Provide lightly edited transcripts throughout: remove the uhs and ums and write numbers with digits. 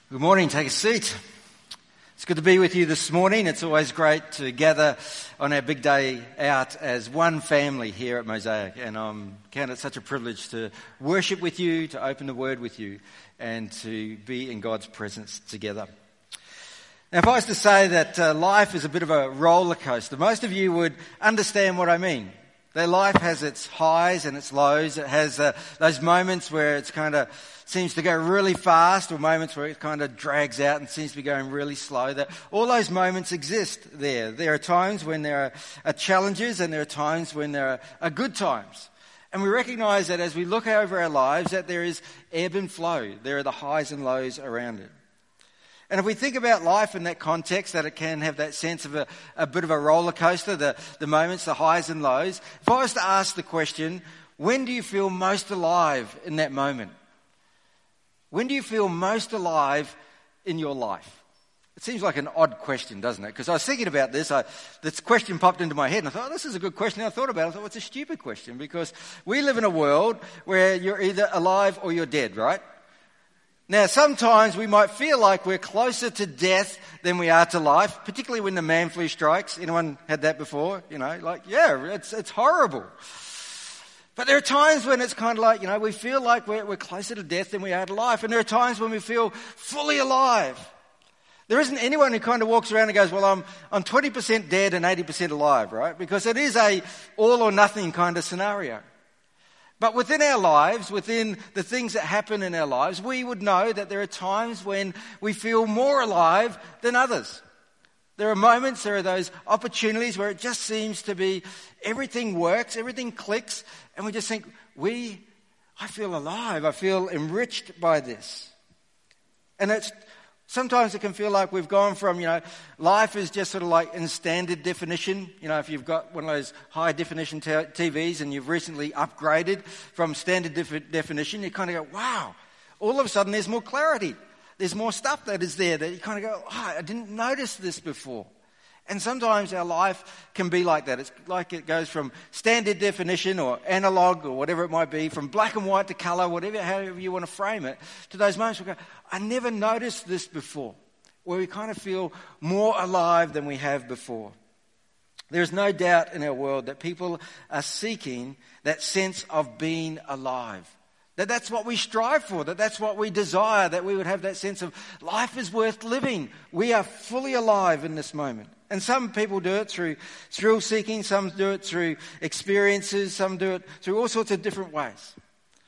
Good morning, take a seat. It's good to be with you this morning. It's always great to gather on our big day out as one family here at Mosaic, and I'm count it such a privilege to worship with you, to open the Word with you, and to be in God's presence together. Now, if I was to say that life is a bit of a roller coaster, most of you would understand what I mean. That life has its highs and its lows. It has those moments where it's kind of seems to go really fast, or moments where it kind of drags out and seems to be going really slow. That all those moments exist there. There are times when there are challenges, and there are times when there are good times. And we recognise that as we look over our lives, that there is ebb and flow. There are the highs and lows around it. And if we think about life in that context, that it can have that sense of a bit of a roller coaster, the moments, the highs and lows. If I was to ask the question, when do you feel most alive in that moment? When do you feel most alive in your life? It seems like an odd question, doesn't it? Because I was thinking about this. This question popped into my head, and I thought, this is a good question. And I thought about it. I thought, well, it's a stupid question, because we live in a world where you're either alive or you're dead, right? Now, sometimes we might feel like we're closer to death than we are to life, particularly when the man flu strikes. Anyone had that before? It's horrible. But there are times when it's kind of like, we feel like we're closer to death than we are to life. And there are times when we feel fully alive. There isn't anyone who kind of walks around and goes, well, I'm 20% dead and 80% alive, right? Because it is a all or nothing kind of scenario. But within our lives, within the things that happen in our lives, we would know that there are times when we feel more alive than others. There are moments, there are those opportunities where it just seems to be everything works, everything clicks, and we just think, I feel alive, I feel enriched by this. And sometimes it can feel like we've gone from, life is just sort of like in standard definition. If you've got one of those high definition TVs and you've recently upgraded from standard definition, you kind of go, wow, all of a sudden there's more clarity. There's more stuff that is there that you kind of go, I didn't notice this before. And sometimes our life can be like that. It's like it goes from standard definition or analog or whatever it might be, from black and white to colour, however you want to frame it, to those moments where we go, I never noticed this before, where we kind of feel more alive than we have before. There's no doubt in our world that people are seeking that sense of being alive. That's what we strive for, that's what we desire, that we would have that sense of life is worth living. We are fully alive in this moment. And some people do it through thrill seeking, some do it through experiences, some do it through all sorts of different ways.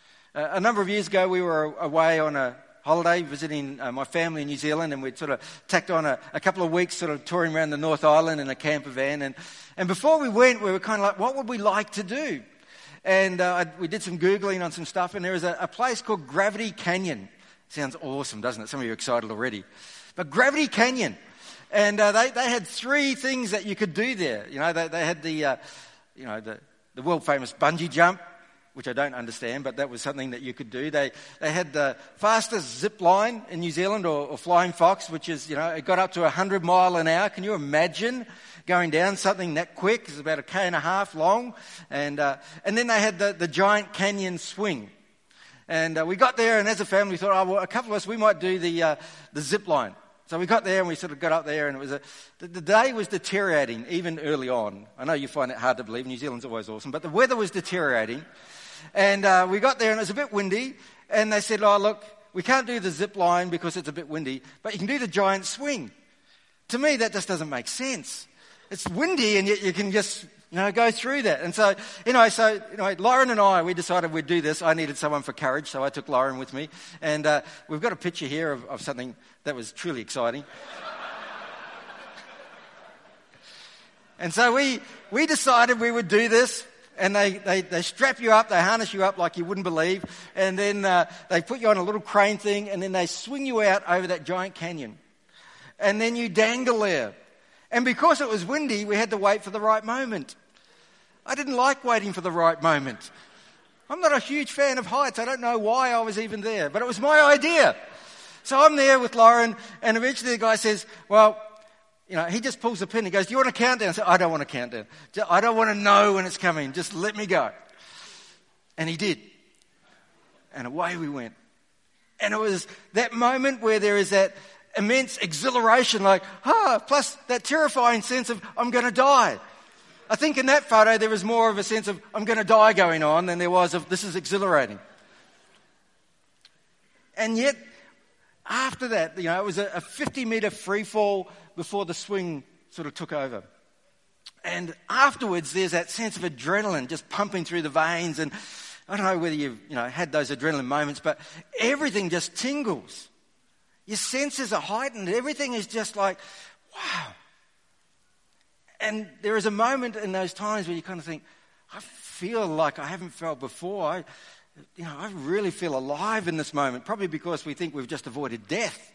A number of years ago we were away on a holiday visiting my family in New Zealand, and we'd sort of tacked on a couple of weeks sort of touring around the North Island in a camper van. And before we went, we were kind of like, what would we like to do? And we did some Googling on some stuff, and there was a place called Gravity Canyon. Sounds awesome, doesn't it? Some of you are excited already. But Gravity Canyon. And they had three things that you could do there. They had the world famous bungee jump, which I don't understand, but that was something that you could do. They had the fastest zip line in New Zealand, or Flying Fox, which is, it got up to 100 mile an hour. Can you imagine going down something that quick? It's about 1.5 k long. And then they had the giant canyon swing. And we got there, and as a family we thought, a couple of us, we might do the zip line. So we got there and we sort of got up there, and it was the day was deteriorating even early on. I know you find it hard to believe. New Zealand's always awesome, but the weather was deteriorating. And we got there and it was a bit windy, and they said, look, we can't do the zip line because it's a bit windy, but you can do the giant swing. To me, that just doesn't make sense. It's windy and yet you can just, go through that. And so, Lauren and I, we decided we'd do this. I needed someone for courage, so I took Lauren with me. And we've got a picture here of something that was truly exciting. And so we decided we would do this. And they strap you up, they harness you up like you wouldn't believe. And then they put you on a little crane thing, and then they swing you out over that giant canyon. And then you dangle there. And because it was windy, we had to wait for the right moment. I didn't like waiting for the right moment. I'm not a huge fan of heights. I don't know why I was even there, but it was my idea. So I'm there with Lauren, and eventually the guy says, well, he just pulls the pin. He goes, do you want to count down? I said, I don't want to count down. I don't want to know when it's coming. Just let me go. And he did. And away we went. And it was that moment where there is that immense exhilaration, plus that terrifying sense of, I'm going to die. I think in that photo there was more of a sense of, I'm going to die going on than there was of, this is exhilarating. And yet, after that, it was a 50-metre free fall before the swing sort of took over. And afterwards, there's that sense of adrenaline just pumping through the veins. And I don't know whether you've had those adrenaline moments, but everything just tingles. Your senses are heightened. Everything is just like, wow. And there is a moment in those times where you kind of think, I feel like I haven't felt before. I really feel alive in this moment, probably because we think we've just avoided death.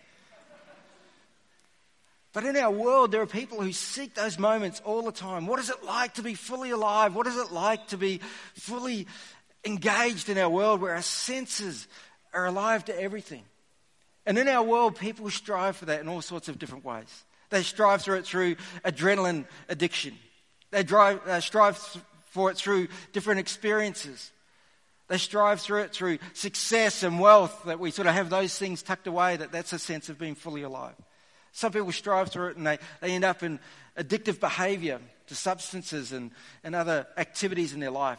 But in our world, there are people who seek those moments all the time. What is it like to be fully alive? What is it like to be fully engaged in our world where our senses are alive to everything? And in our world, people strive for that in all sorts of different ways. They strive for it through adrenaline addiction. They strive for it through different experiences. They strive through it through success and wealth, that we sort of have those things tucked away, that's a sense of being fully alive. Some people strive through it and they end up in addictive behaviour to substances and other activities in their life.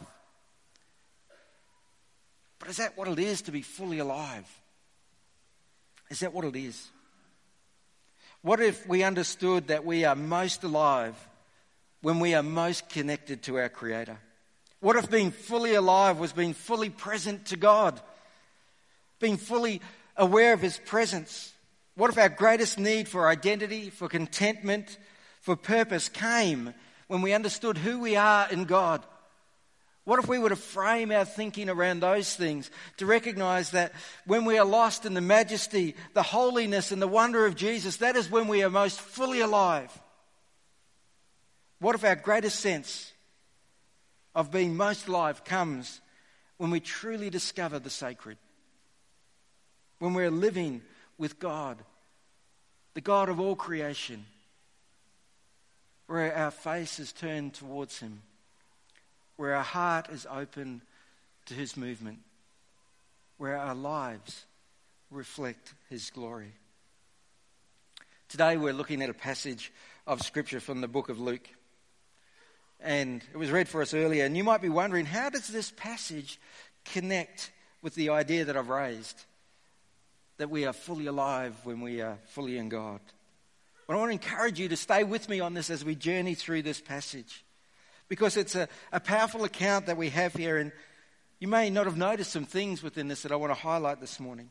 But is that what it is to be fully alive? Is that what it is? What if we understood that we are most alive when we are most connected to our Creator? What if being fully alive was being fully present to God? Being fully aware of His presence? What if our greatest need for identity, for contentment, for purpose came when we understood who we are in God? What if we were to frame our thinking around those things, to recognize that when we are lost in the majesty, the holiness and the wonder of Jesus, that is when we are most fully alive? What if our greatest sense of being most alive comes when we truly discover the sacred? When we're living with God, the God of all creation, where our face is turned towards Him, where our heart is open to His movement, where our lives reflect His glory. Today we're looking at a passage of Scripture from the book of Luke. And it was read for us earlier. And you might be wondering, how does this passage connect with the idea that I've raised? That we are fully alive when we are fully in God. But I want to encourage you to stay with me on this as we journey through this passage. Because it's a powerful account that we have here. And you may not have noticed some things within this that I want to highlight this morning.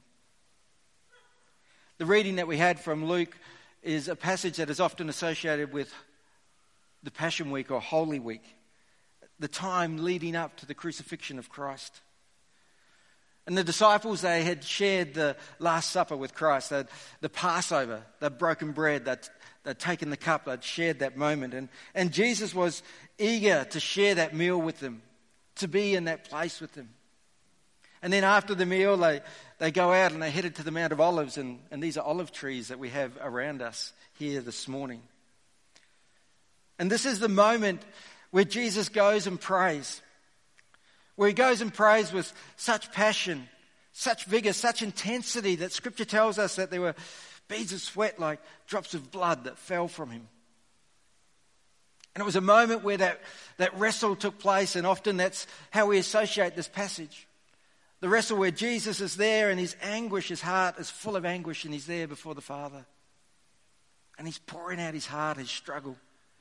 The reading that we had from Luke is a passage that is often associated with the Passion Week or Holy Week, the time leading up to the crucifixion of Christ. And the disciples, they had shared the Last Supper with Christ, the Passover, they'd broken bread, they'd taken the cup, they'd shared that moment. And Jesus was eager to share that meal with them, to be in that place with them. And then after the meal, they go out and they headed to the Mount of Olives, and these are olive trees that we have around us here this morning. And this is the moment where Jesus goes and prays. Where He goes and prays with such passion, such vigor, such intensity that Scripture tells us that there were beads of sweat like drops of blood that fell from Him. And it was a moment where that wrestle took place, and often that's how we associate this passage. The wrestle where Jesus is there and His anguish, His heart is full of anguish, and He's there before the Father. And He's pouring out His heart, His struggle.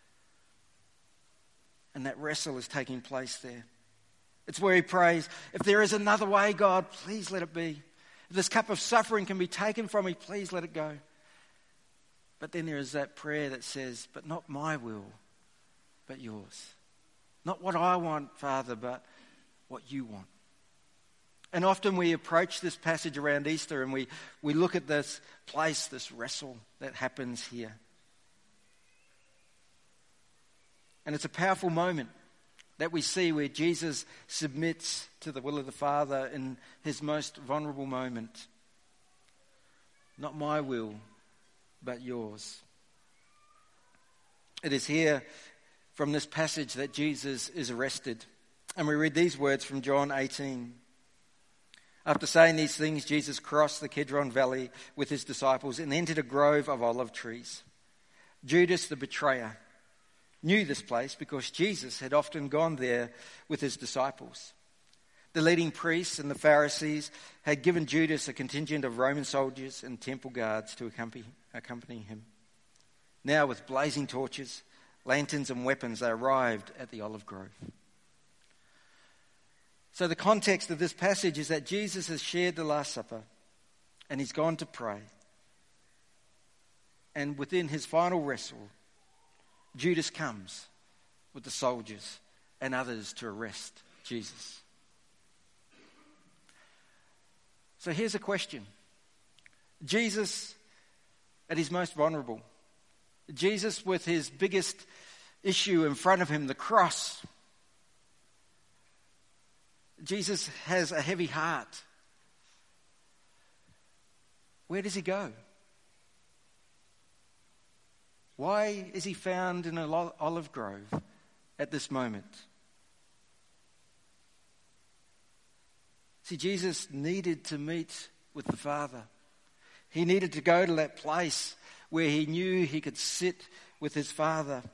And that wrestle is taking place there. It's where He prays, if there is another way, God, please let it be. If this cup of suffering can be taken from me, please let it go. But then there is that prayer that says, but not my will, but yours. Not what I want, Father, but what you want. And often we approach this passage around Easter and we look at this place, this wrestle that happens here. And it's a powerful moment that we see where Jesus submits to the will of the Father in His most vulnerable moment. Not my will, but yours. It is here from this passage that Jesus is arrested. And we read these words from John 18. After saying these things, Jesus crossed the Kidron Valley with his disciples and entered a grove of olive trees. Judas, the betrayer, knew this place because Jesus had often gone there with his disciples. The leading priests and the Pharisees had given Judas a contingent of Roman soldiers and temple guards to accompany him. Now, with blazing torches, lanterns and weapons, they arrived at the olive grove. So the context of this passage is that Jesus has shared the Last Supper and he's gone to pray. And within his final wrestle, Judas comes with the soldiers and others to arrest Jesus. So here's a question. Jesus at his most vulnerable. Jesus with his biggest issue in front of him, the cross. Jesus has a heavy heart. Where does he go? Why is he found in an olive grove at this moment? See, Jesus needed to meet with the Father. He needed to go to that place where he knew he could sit with his Father.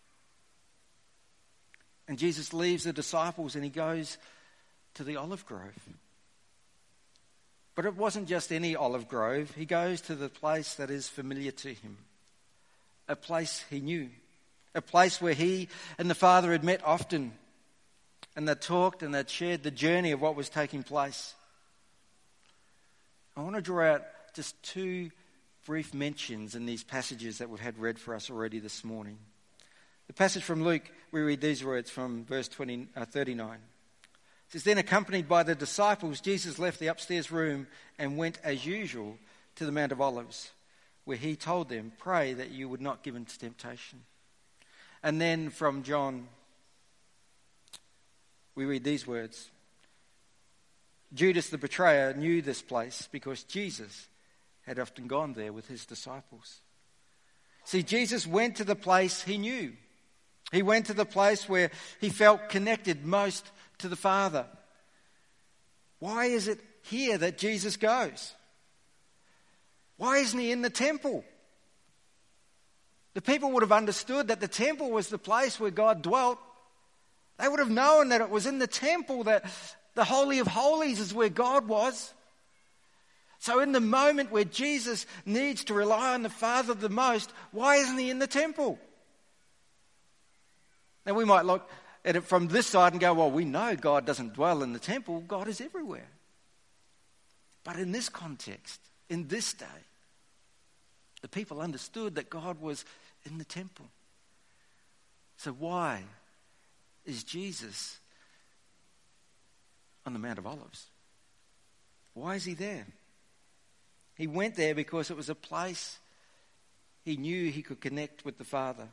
And Jesus leaves the disciples and he goes to the olive grove. But it wasn't just any olive grove. He goes to the place that is familiar to him. A place he knew. A place where he and the Father had met often. And they talked and they'd shared the journey of what was taking place. I want to draw out just two brief mentions in these passages that we've had read for us already this morning. The passage from Luke, we read these words from verse 39. It says, then accompanied by the disciples, Jesus left the upstairs room and went as usual to the Mount of Olives, where he told them, pray that you would not give into temptation. And then from John, we read these words. Judas the betrayer knew this place because Jesus had often gone there with his disciples. See, Jesus went to the place he knew. He went to the place where he felt connected most to the Father. Why is it here that Jesus goes? Why isn't he in the temple? The people would have understood that the temple was the place where God dwelt. They would have known that it was in the temple that the Holy of Holies is where God was. So in the moment where Jesus needs to rely on the Father the most, why isn't he in the temple? Now we might look at it from this side and go, well, we know God doesn't dwell in the temple. God is everywhere. But in this context, in this day, the people understood that God was in the temple. So why is Jesus on the Mount of Olives? Why is he there? He went there because it was a place he knew he could connect with the Father.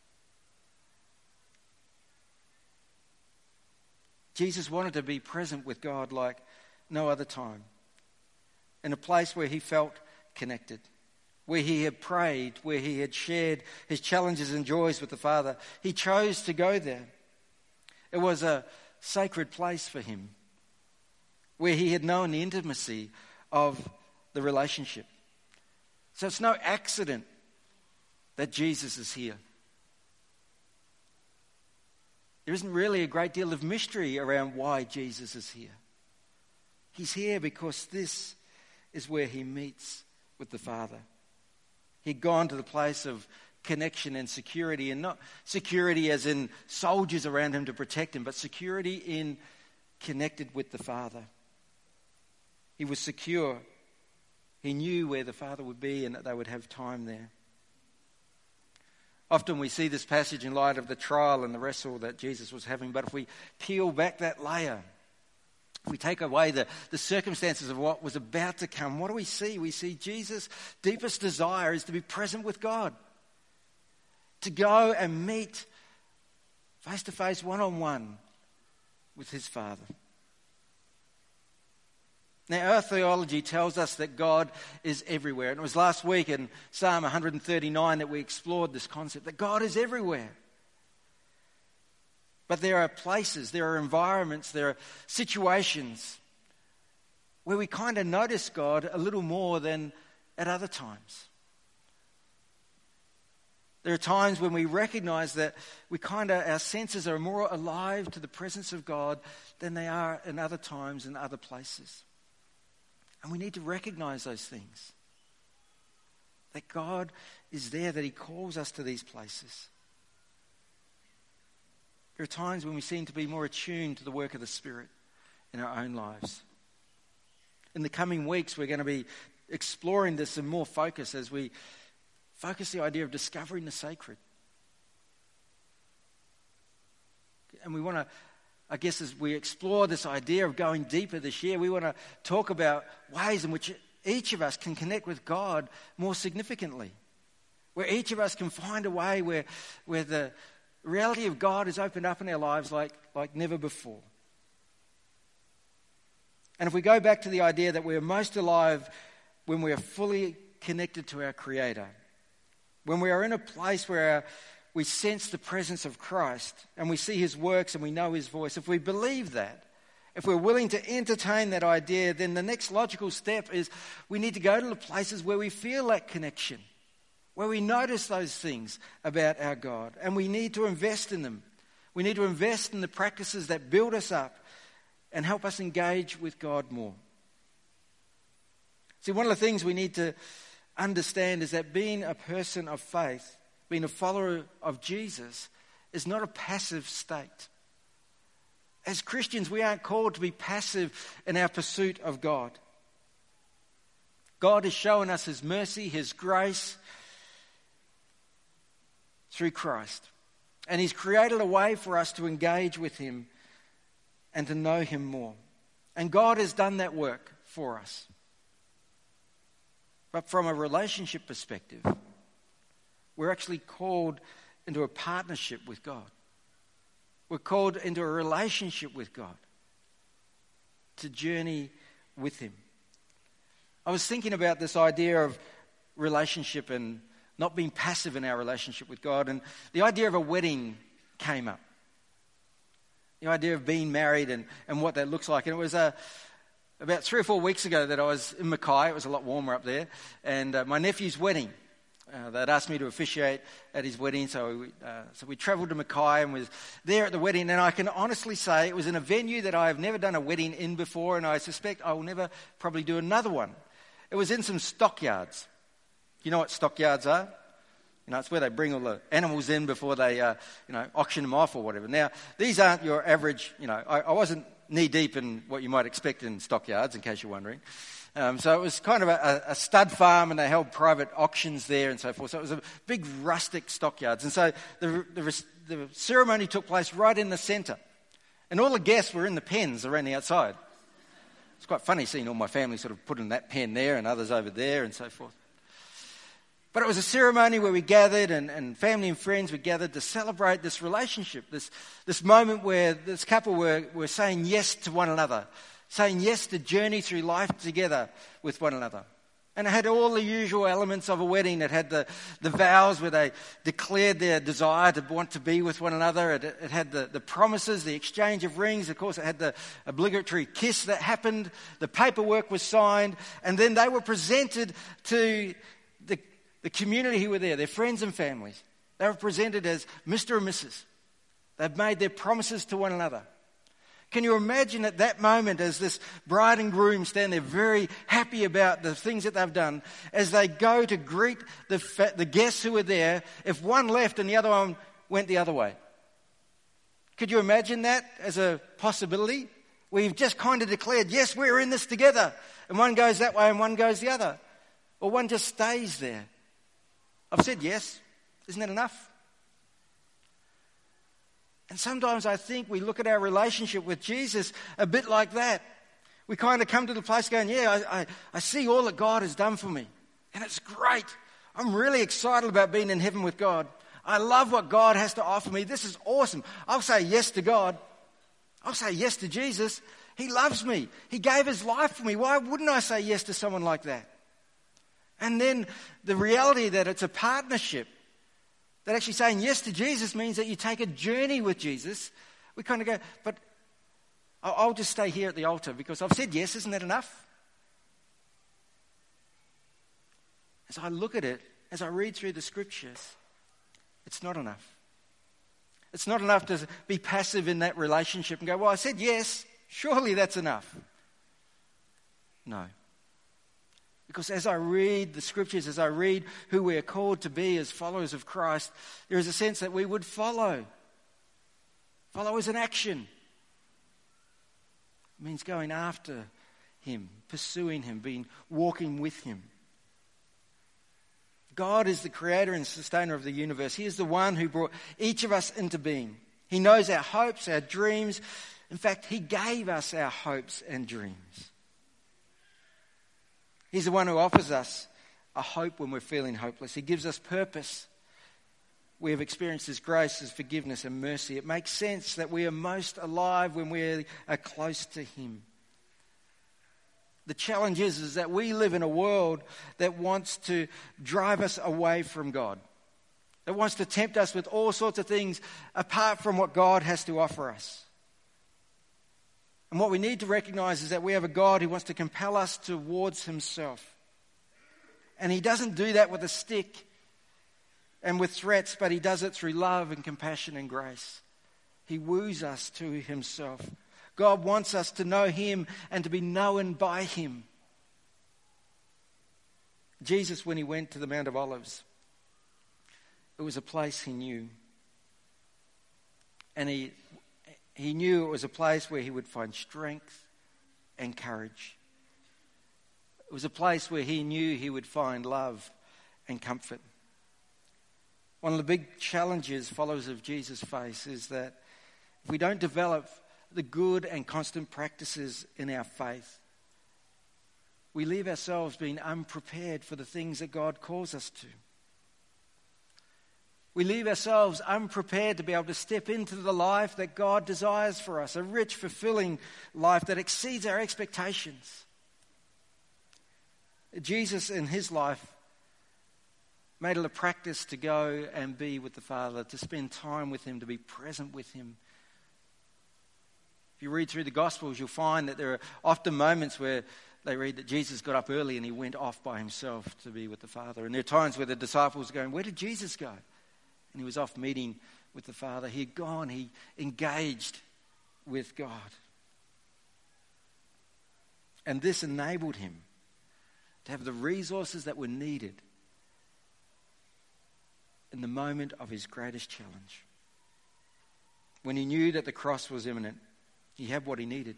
Jesus wanted to be present with God like no other time, in a place where he felt connected, where he had prayed, where he had shared his challenges and joys with the Father. He chose to go there. It was a sacred place for him, where he had known the intimacy of the relationship. So it's no accident that Jesus is here. There isn't really a great deal of mystery around why Jesus is here. He's here because this is where he meets with the Father. He'd gone to the place of connection and security, and not security as in soldiers around him to protect him, but security in connected with the Father. He was secure. He knew where the Father would be and that they would have time there. Often we see this passage in light of the trial and the wrestle that Jesus was having, but if we peel back that layer, if we take away the circumstances of what was about to come, what do we see? We see Jesus' deepest desire is to be present with God, to go and meet face to face, one-on-one with his Father. Now, our theology tells us that God is everywhere. And it was last week in Psalm 139 that we explored this concept, that God is everywhere. But there are places, there are environments, there are situations where we kind of notice God a little more than at other times. There are times when we recognize that our senses are more alive to the presence of God than they are in other times and other places. And we need to recognize those things. That God is there, that he calls us to these places. There are times when we seem to be more attuned to the work of the Spirit in our own lives. In the coming weeks, we're going to be exploring this in more focus as we focus the idea of discovering the sacred. And we want to, I guess, as we explore this idea of going deeper this year, we want to talk about ways in which each of us can connect with God more significantly. Where each of us can find a way where the reality of God is opened up in our lives like never before. And if we go back to the idea that we're most alive when we are fully connected to our Creator, when we are in a place where we sense the presence of Christ and we see his works and we know his voice, if we believe that, if we're willing to entertain that idea, then the next logical step is we need to go to the places where we feel that connection, where we notice those things about our God, and we need to invest in them. We need to invest in the practices that build us up and help us engage with God more. See, one of the things we need to understand is that being a person of faith, being a follower of Jesus, is not a passive state. As Christians, we aren't called to be passive in our pursuit of God. God has shown us his mercy, his grace through Christ. And he's created a way for us to engage with him and to know him more. And God has done that work for us. But from a relationship perspective, we're actually called into a partnership with God. We're called into a relationship with God to journey with him. I was thinking about this idea of relationship and not being passive in our relationship with God, and the idea of a wedding came up. The idea of being married and what that looks like. And it was about 3 or 4 weeks ago that I was in Mackay. It was a lot warmer up there. And my nephew's wedding. They'd asked me to officiate at his wedding. So we travelled to Mackay and was there at the wedding. And I can honestly say it was in a venue that I have never done a wedding in before. And I suspect I will never probably do another one. It was in some stockyards. You know what stockyards are? You know, it's where they bring all the animals in before they, auction them off or whatever. Now, these aren't your average, I wasn't knee-deep in what you might expect in stockyards, in case you're wondering. So it was kind of a stud farm, and they held private auctions there and so forth. So it was a big rustic stockyards. And so the ceremony took place right in the centre. And all the guests were in the pens around the outside. It's quite funny seeing all my family sort of put in that pen there and others over there and so forth. But it was a ceremony where we gathered and family and friends were gathered to celebrate this relationship, this moment where this couple were saying yes to one another, saying yes to journey through life together with one another. And it had all the usual elements of a wedding. It had the vows where they declared their desire to want to be with one another. It had the promises, the exchange of rings. Of course, it had the obligatory kiss that happened. The paperwork was signed. And then they were presented to the community who were there, their friends and families. They were presented as Mr. and Mrs. They've made their promises to one another. Can you imagine at that moment as this bride and groom stand there very happy about the things that they've done, as they go to greet the guests who were there, if one left and the other one went the other way? Could you imagine that as a possibility? We've just kind of declared, yes, we're in this together. And one goes that way and one goes the other. Or one just stays there. I've said yes. Isn't that enough? And sometimes I think we look at our relationship with Jesus a bit like that. We kind of come to the place going, yeah, I see all that God has done for me. And it's great. I'm really excited about being in heaven with God. I love what God has to offer me. This is awesome. I'll say yes to God. I'll say yes to Jesus. He loves me. He gave his life for me. Why wouldn't I say yes to someone like that? And then the reality that it's a partnership, that actually saying yes to Jesus means that you take a journey with Jesus. We kind of go, but I'll just stay here at the altar because I've said yes. Isn't that enough? as I look at it, as I read through the scriptures, it's not enough. It's not enough to be passive in that relationship and go, well, I said yes, surely that's enough. No. Because as I read the scriptures, as I read who we are called to be as followers of Christ, there is a sense that we would follow. Follow is an action. It means going after him, pursuing him, walking with him. God is the creator and sustainer of the universe. He is the one who brought each of us into being. He knows our hopes, our dreams. In fact, he gave us our hopes and dreams. He's the one who offers us a hope when we're feeling hopeless. He gives us purpose. We have experienced his grace, his forgiveness and mercy. It makes sense that we are most alive when we are close to him. The challenge is that we live in a world that wants to drive us away from God. That wants to tempt us with all sorts of things apart from what God has to offer us. And what we need to recognize is that we have a God who wants to compel us towards himself. And he doesn't do that with a stick and with threats, but he does it through love and compassion and grace. He woos us to himself. God wants us to know him and to be known by him. Jesus, when he went to the Mount of Olives, it was a place he knew. And he knew it was a place where he would find strength and courage. It was a place where he knew he would find love and comfort. One of the big challenges followers of Jesus face is that if we don't develop the good and constant practices in our faith, we leave ourselves being unprepared for the things that God calls us to. We leave ourselves unprepared to be able to step into the life that God desires for us, a rich, fulfilling life that exceeds our expectations. Jesus in his life made it a practice to go and be with the Father, to spend time with him, to be present with him. If you read through the Gospels, you'll find that there are often moments where they read that Jesus got up early and he went off by himself to be with the Father. And there are times where the disciples are going, where did Jesus go? And he was off meeting with the Father. He had gone, he engaged with God. And this enabled him to have the resources that were needed in the moment of his greatest challenge. When he knew that the cross was imminent, he had what he needed.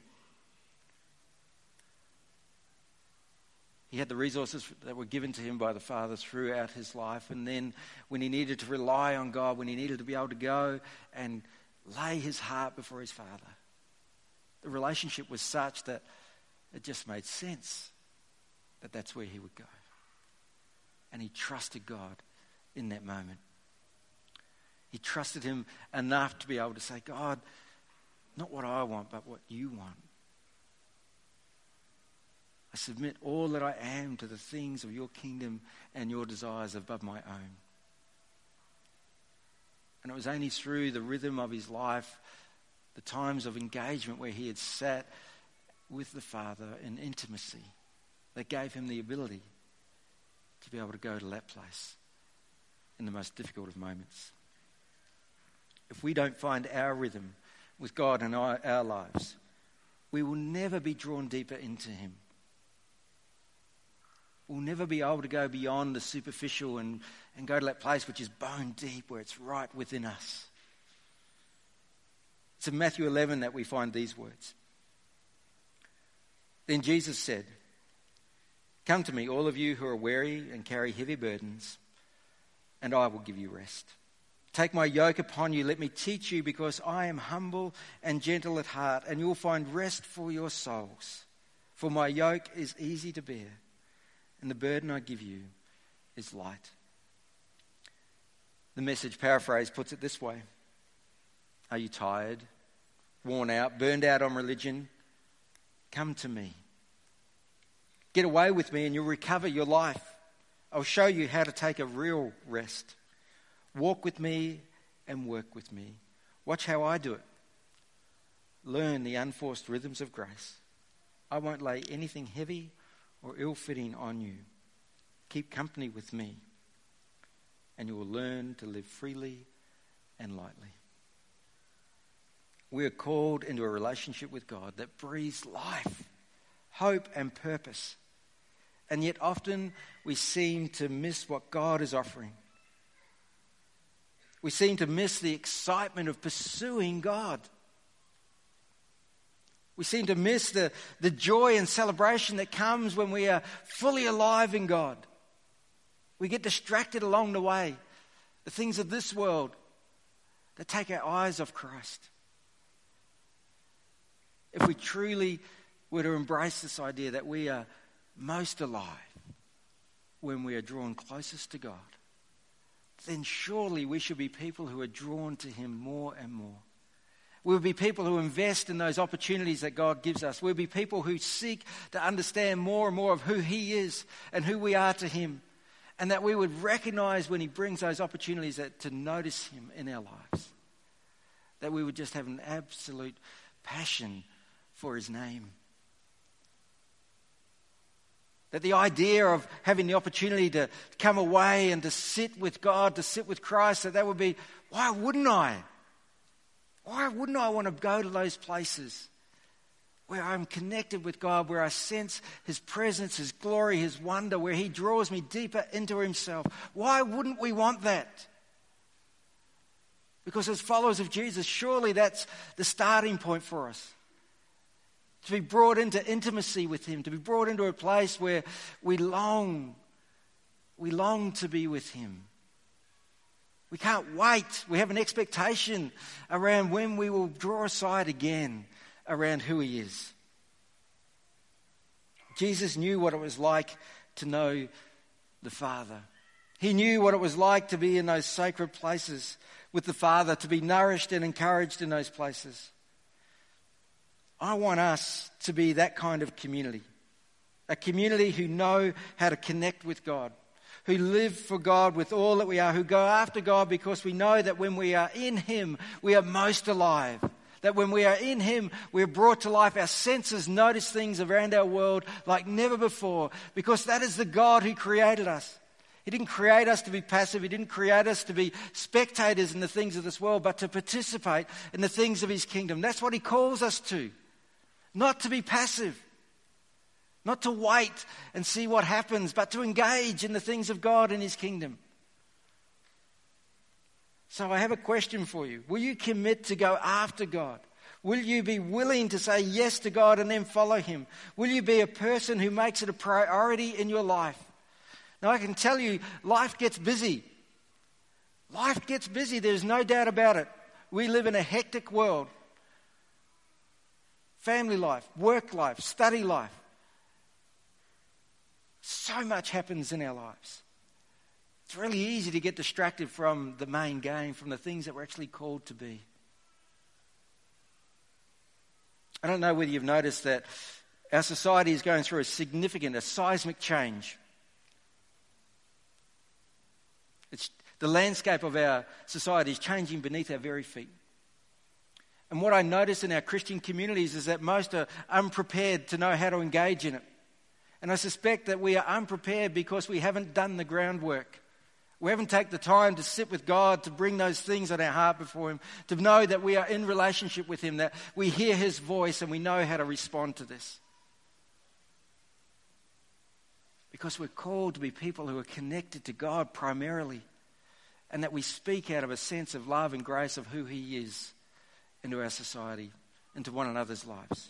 He had the resources that were given to him by the Father throughout his life. And then when he needed to rely on God, when he needed to be able to go and lay his heart before his Father, the relationship was such that it just made sense that that's where he would go. And he trusted God in that moment. He trusted him enough to be able to say, God, not what I want, but what you want. I submit all that I am to the things of your kingdom and your desires above my own. And it was only through the rhythm of his life, the times of engagement where he had sat with the Father in intimacy, that gave him the ability to be able to go to that place in the most difficult of moments. If we don't find our rhythm with God in our lives, we will never be drawn deeper into him. We'll never be able to go beyond the superficial and go to that place which is bone deep, where it's right within us. It's in Matthew 11 that we find these words. Then Jesus said, "Come to me, all of you who are weary and carry heavy burdens, and I will give you rest. Take my yoke upon you, let me teach you, because I am humble and gentle at heart, and you will find rest for your souls. For my yoke is easy to bear, and the burden I give you is light." The Message paraphrase puts it this way: are you tired, worn out, burned out on religion? Come to me. Get away with me and you'll recover your life. I'll show you how to take a real rest. Walk with me and work with me. Watch how I do it. Learn the unforced rhythms of grace. I won't lay anything heavy or ill-fitting on you. Keep company with me, and you will learn to live freely and lightly. We are called into a relationship with God that breathes life, hope, and purpose. And yet often we seem to miss what God is offering. We seem to miss the excitement of pursuing God. We seem to miss the joy and celebration that comes when we are fully alive in God. We get distracted along the way. The things of this world that take our eyes off Christ. If we truly were to embrace this idea that we are most alive when we are drawn closest to God, then surely we should be people who are drawn to Him more and more. We'll be people who invest in those opportunities that God gives us. We'll be people who seek to understand more and more of who He is and who we are to Him. And that we would recognize when He brings those opportunities to notice Him in our lives. That we would just have an absolute passion for His name. That the idea of having the opportunity to come away and to sit with God, to sit with Christ, that would be, why wouldn't I? Why wouldn't I want to go to those places where I'm connected with God, where I sense His presence, His glory, His wonder, where He draws me deeper into Himself? Why wouldn't we want that? Because as followers of Jesus, surely that's the starting point for us. To be brought into intimacy with Him, to be brought into a place where we long to be with Him. We can't wait. We have an expectation around when we will draw aside again around who He is. Jesus knew what it was like to know the Father. He knew what it was like to be in those sacred places with the Father, to be nourished and encouraged in those places. I want us to be that kind of community. A community who know how to connect with God, who live for God with all that we are, who go after God because we know that when we are in Him, we are most alive. That when we are in Him, we are brought to life. Our senses notice things around our world like never before, because that is the God who created us. He didn't create us to be passive. He didn't create us to be spectators in the things of this world, but to participate in the things of His kingdom. That's what He calls us to. Not to be passive. Not to wait and see what happens, but to engage in the things of God and His kingdom. So I have a question for you. Will you commit to go after God? Will you be willing to say yes to God and then follow Him? Will you be a person who makes it a priority in your life? Now I can tell you, life gets busy. Life gets busy, there's no doubt about it. We live in a hectic world. Family life, work life, study life. So much happens in our lives. It's really easy to get distracted from the main game, from the things that we're actually called to be. I don't know whether you've noticed that our society is going through a seismic change. The landscape of our society is changing beneath our very feet. And what I notice in our Christian communities is that most are unprepared to know how to engage in it. And I suspect that we are unprepared because we haven't done the groundwork. We haven't taken the time to sit with God, to bring those things on our heart before Him, to know that we are in relationship with Him, that we hear His voice and we know how to respond to this. Because we're called to be people who are connected to God primarily, and that we speak out of a sense of love and grace of who He is into our society, into one another's lives.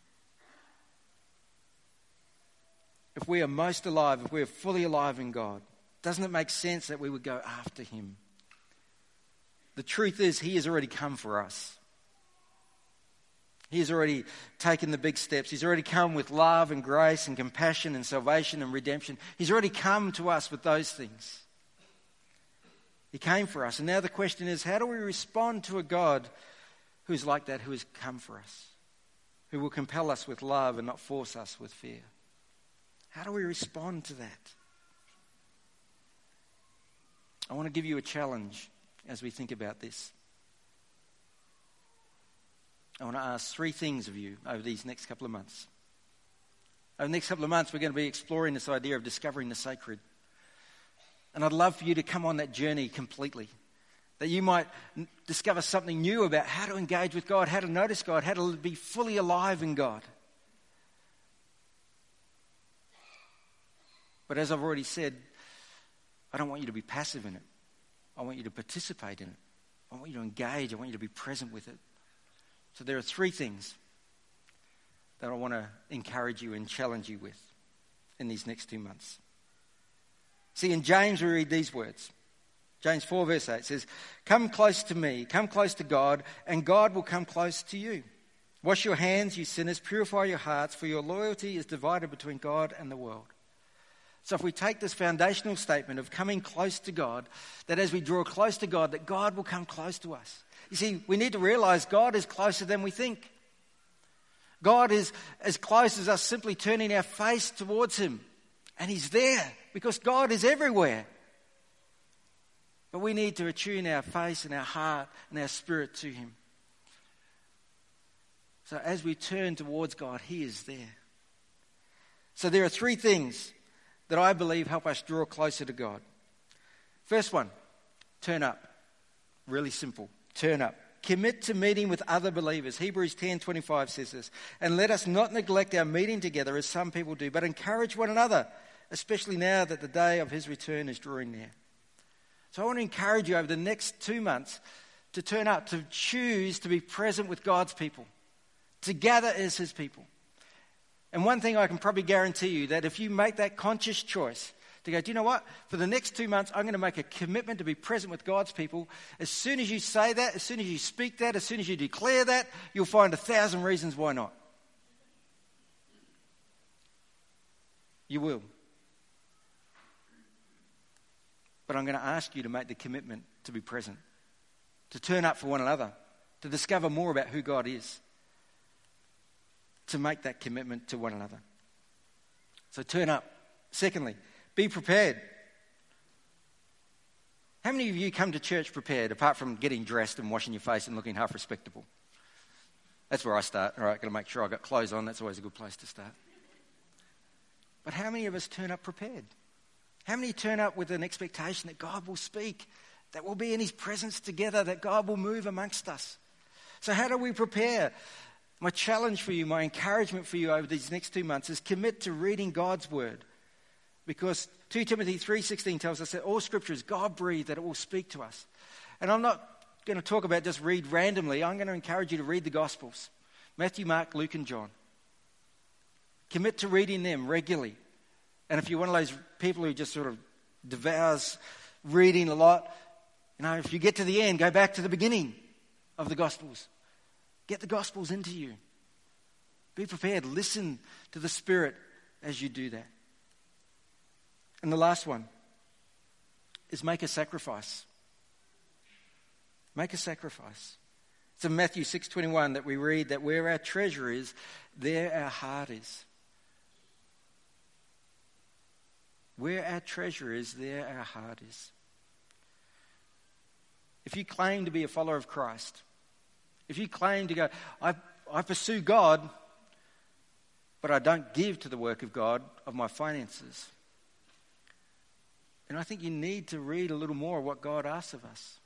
If we are most alive, if we are fully alive in God, doesn't it make sense that we would go after Him? The truth is, He has already come for us. He has already taken the big steps. He's already come with love and grace and compassion and salvation and redemption. He's already come to us with those things. He came for us. And now the question is, how do we respond to a God who's like that, who has come for us, who will compel us with love and not force us with fear? How do we respond to that? I want to give you a challenge as we think about this. I want to ask 3 things of you over these next couple of months. Over the next couple of months, we're going to be exploring this idea of discovering the sacred. And I'd love for you to come on that journey completely. That you might discover something new about how to engage with God, how to notice God, how to be fully alive in God. But as I've already said, I don't want you to be passive in it. I want you to participate in it. I want you to engage. I want you to be present with it. So there are 3 things that I want to encourage you and challenge you with in these next 2 months. See, in James we read these words. James 4 verse 8 says, "Come close to me, come close to God, and God will come close to you. Wash your hands, you sinners, purify your hearts, for your loyalty is divided between God and the world." So if we take this foundational statement of coming close to God, that as we draw close to God, that God will come close to us. You see, we need to realize God is closer than we think. God is as close as us simply turning our face towards him. And he's there because God is everywhere. But we need to attune our face and our heart and our spirit to him. So as we turn towards God, he is there. So there are 3 things that I believe help us draw closer to God. First one, turn up. Really simple. Turn up. Commit to meeting with other believers. Hebrews 10:25 says this. "And let us not neglect our meeting together as some people do, but encourage one another, especially now that the day of his return is drawing near." So I want to encourage you over the next 2 months to turn up, to choose to be present with God's people, to gather as his people. And one thing I can probably guarantee you, that if you make that conscious choice to go, do you know what? For the next 2 months, I'm going to make a commitment to be present with God's people. As soon as you say that, as soon as you speak that, as soon as you declare that, you'll find 1,000 reasons why not. You will. But I'm going to ask you to make the commitment to be present, to turn up for one another, to discover more about who God is, to make that commitment to one another. So turn up. Secondly, be prepared. How many of you come to church prepared, apart from getting dressed and washing your face and looking half respectable? That's where I start. All right, got to make sure I've got clothes on. That's always a good place to start. But how many of us turn up prepared? How many turn up with an expectation that God will speak, that we'll be in his presence together, that God will move amongst us? So how do we prepare? My challenge for you, my encouragement for you over these next 2 months is commit to reading God's word. Because 2 Timothy 3:16 tells us that all scripture is God-breathed, that it will speak to us. And I'm not going to talk about just read randomly. I'm going to encourage you to read the Gospels. Matthew, Mark, Luke, and John. Commit to reading them regularly. And if you're one of those people who just sort of devours reading a lot, if you get to the end, go back to the beginning of the Gospels. Get the Gospels into you. Be prepared. Listen to the Spirit as you do that. And the last one is make a sacrifice. Make a sacrifice. It's in Matthew 6:21 that we read that where our treasure is, there our heart is. Where our treasure is, there our heart is. If you claim to be a follower of Christ, if you claim to go, I pursue God, but I don't give to the work of God of my finances, and I think you need to read a little more of what God asks of us.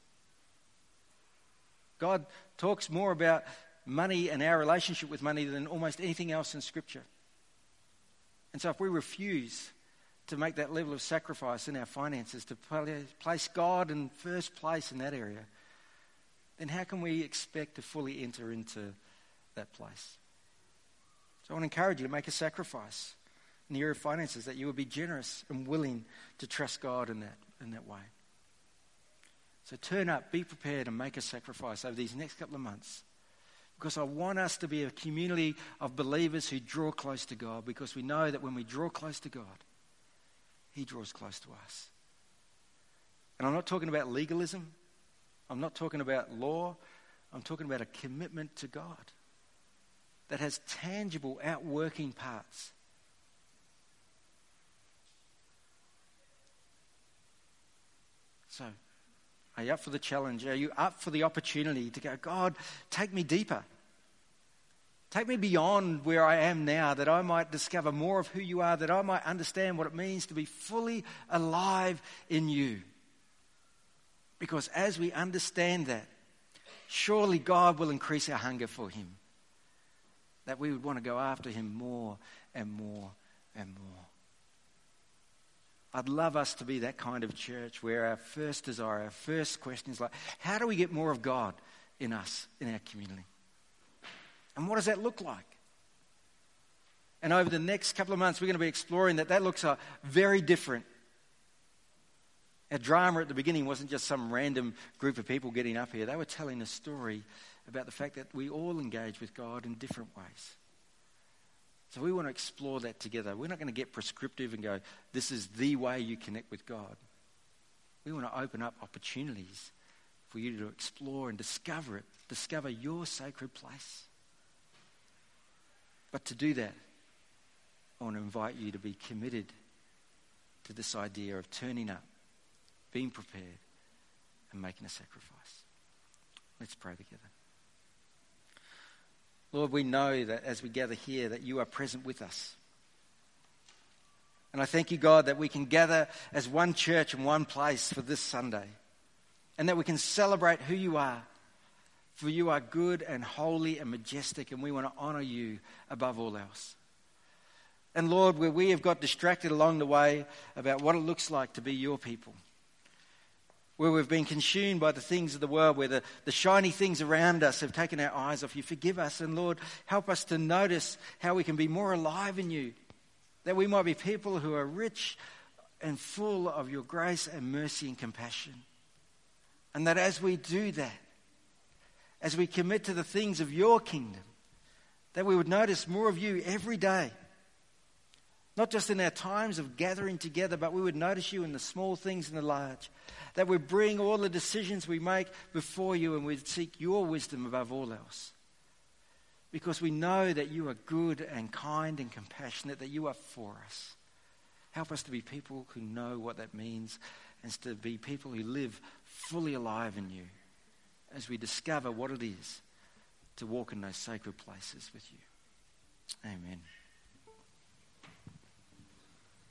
God talks more about money and our relationship with money than almost anything else in Scripture. And so if we refuse to make that level of sacrifice in our finances, to place God in first place in that area, then how can we expect to fully enter into that place? So I want to encourage you to make a sacrifice in the area of finances, that you would be generous and willing to trust God in that way. So turn up, be prepared, and make a sacrifice over these next couple of months. Because I want us to be a community of believers who draw close to God, because we know that when we draw close to God, he draws close to us. And I'm not talking about legalism. I'm not talking about law. I'm talking about a commitment to God that has tangible, outworking parts. So, are you up for the challenge? Are you up for the opportunity to go, God, take me deeper? Take me beyond where I am now, that I might discover more of who you are, that I might understand what it means to be fully alive in you. Because as we understand that, surely God will increase our hunger for him, that we would want to go after him more and more and more. I'd love us to be that kind of church where our first desire, our first question is like, how do we get more of God in us, in our community? And what does that look like? And over the next couple of months, we're going to be exploring that looks very different. Our drama at the beginning wasn't just some random group of people getting up here. They were telling a story about the fact that we all engage with God in different ways. So we want to explore that together. We're not going to get prescriptive and go, this is the way you connect with God. We want to open up opportunities for you to explore and discover it, discover your sacred place. But to do that, I want to invite you to be committed to this idea of turning up, being prepared, and making a sacrifice. Let's pray together. Lord, we know that as we gather here that you are present with us. And I thank you, God, that we can gather as one church in one place for this Sunday. And that we can celebrate who you are. For you are good and holy and majestic, and we want to honour you above all else. And Lord, where we have got distracted along the way about what it looks like to be your people, where we've been consumed by the things of the world, where the shiny things around us have taken our eyes off you, forgive us. And Lord, help us to notice how we can be more alive in you, that we might be people who are rich and full of your grace and mercy and compassion. And that as we do that, as we commit to the things of your kingdom, that we would notice more of you every day. Not just in our times of gathering together, but we would notice you in the small things and the large. That we bring all the decisions we make before you and we'd seek your wisdom above all else. Because we know that you are good and kind and compassionate, that you are for us. Help us to be people who know what that means and to be people who live fully alive in you as we discover what it is to walk in those sacred places with you. Amen.